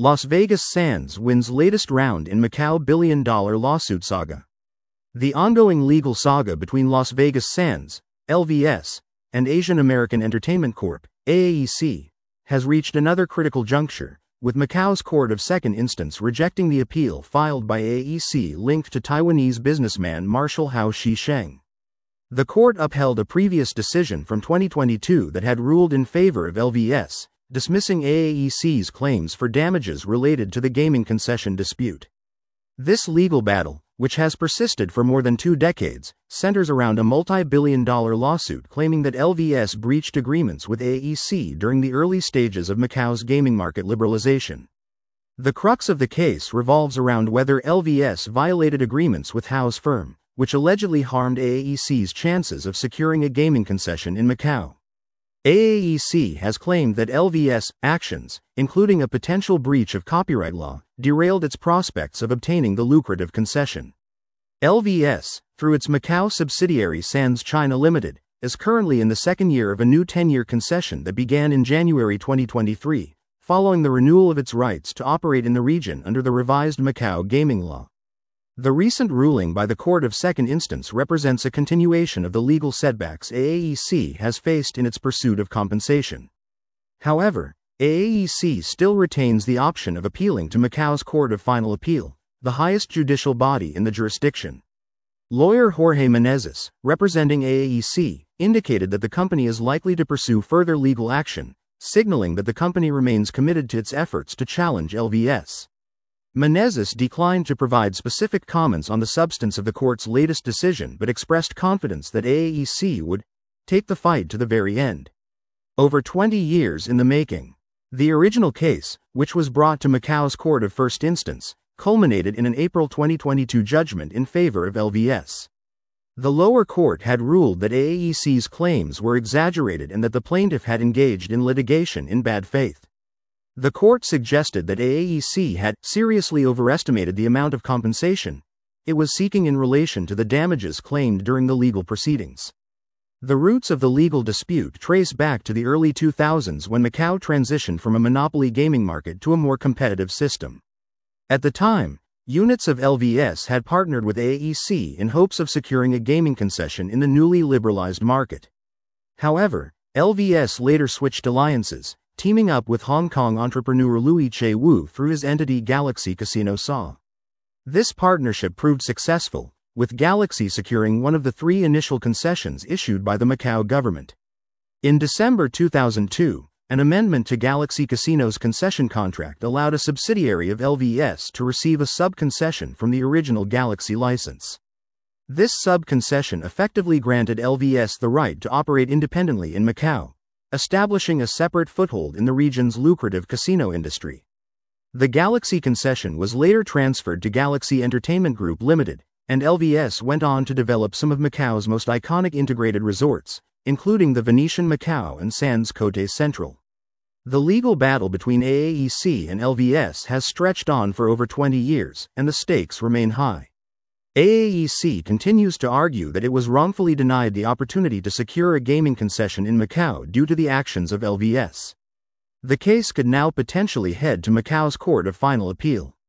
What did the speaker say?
Las Vegas Sands wins latest round in Macau billion-dollar lawsuit saga. The ongoing legal saga between Las Vegas Sands, LVS, and Asian American Entertainment Corp., AAEC, has reached another critical juncture, with Macau's Court of Second Instance rejecting the appeal filed by AAEC linked to Taiwanese businessman Marshall Hao Shi-sheng. The court upheld a previous decision from 2022 that had ruled in favor of LVS, dismissing AAEC's claims for damages related to the gaming concession dispute. This legal battle, which has persisted for more than 2 decades, centers around a multi-billion-dollar lawsuit claiming that LVS breached agreements with AAEC during the early stages of Macau's gaming market liberalization. The crux of the case revolves around whether LVS violated agreements with Hao's firm, which allegedly harmed AAEC's chances of securing a gaming concession in Macau. AAEC has claimed that LVS' actions, including a potential breach of copyright law, derailed its prospects of obtaining the lucrative concession. LVS, through its Macau subsidiary Sands China Limited, is currently in the second year of a new 10-year concession that began in January 2023, following the renewal of its rights to operate in the region under the revised Macau gaming law. The recent ruling by the Court of Second Instance represents a continuation of the legal setbacks AAEC has faced in its pursuit of compensation. However, AAEC still retains the option of appealing to Macau's Court of Final Appeal, the highest judicial body in the jurisdiction. Lawyer Jorge Menezes, representing AAEC, indicated that the company is likely to pursue further legal action, signaling that the company remains committed to its efforts to challenge LVS. Menezes declined to provide specific comments on the substance of the court's latest decision but expressed confidence that AAEC would take the fight to the very end. Over 20 years in the making. The original case, which was brought to Macau's Court of First Instance, culminated in an April 2022 judgment in favor of LVS. The lower court had ruled that AAEC's claims were exaggerated and that the plaintiff had engaged in litigation in bad faith. The court suggested that AAEC had seriously overestimated the amount of compensation it was seeking in relation to the damages claimed during the legal proceedings. The roots of the legal dispute trace back to the early 2000s when Macau transitioned from a monopoly gaming market to a more competitive system. At the time, units of LVS had partnered with AAEC in hopes of securing a gaming concession in the newly liberalized market. However, LVS later switched alliances, teaming up with Hong Kong entrepreneur Louis Che Wu through his entity Galaxy Casino SA. This partnership proved successful, with Galaxy securing one of the 3 initial concessions issued by the Macau government. In December 2002, an amendment to Galaxy Casino's concession contract allowed a subsidiary of LVS to receive a sub-concession from the original Galaxy license. This sub-concession effectively granted LVS the right to operate independently in Macau, establishing a separate foothold in the region's lucrative casino industry. The Galaxy concession was later transferred to Galaxy Entertainment Group Limited, and LVS went on to develop some of Macau's most iconic integrated resorts, including the Venetian Macau and Sands Cote Central. The legal battle between AAEC and LVS has stretched on for over 20 years, and the stakes remain high. AAEC continues to argue that it was wrongfully denied the opportunity to secure a gaming concession in Macau due to the actions of LVS. The case could now potentially head to Macau's Court of Final Appeal.